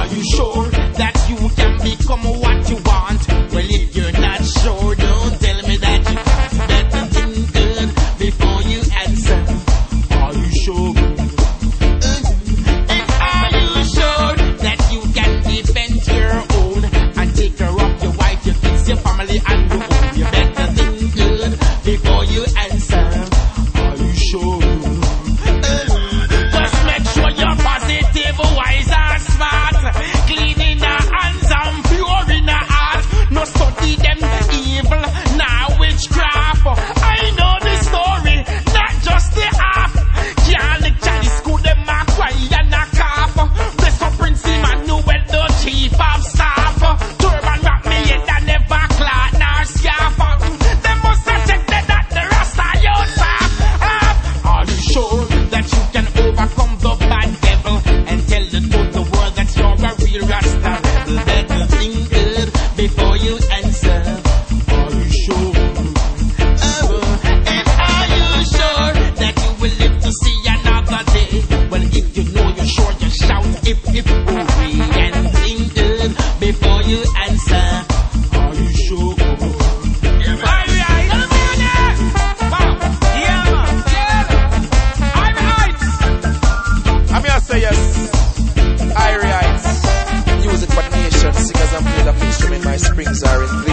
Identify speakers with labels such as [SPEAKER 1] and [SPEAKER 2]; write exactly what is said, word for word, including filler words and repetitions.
[SPEAKER 1] you sure that you can become what you want? Well, if you're not sure, don't tell me that you better think good before you answer. Are you sure? And are you sure that you can defend your own and take care of your wife, your kids, your family, and your own? You better think good before you answer. Are you sure? Just make sure you're positive, wise and smart, clean in the hands and pure in the heart. No study them evil, now witchcraft. I know the story, not just the half. Can't lecture the school, them a cry and a cough. Bless up Prince Emmanuel, the chief of staff. Turban wrap me head and never clot nor scarf. Them must have checked that the Rasta youth half. Are you sure that you can overcome the bad devil and tell the total world that you're a real Rasta rebel? Better think good before you answer. Are you sure? Oh, and are you sure that you will live to see another day? Well, if you know you're sure, just shout if if hooray and think good before you answer. Are you sure?
[SPEAKER 2] I'm here to say yes. Irie Heights. Music for the nation. Singers and players of instrument. My springs are in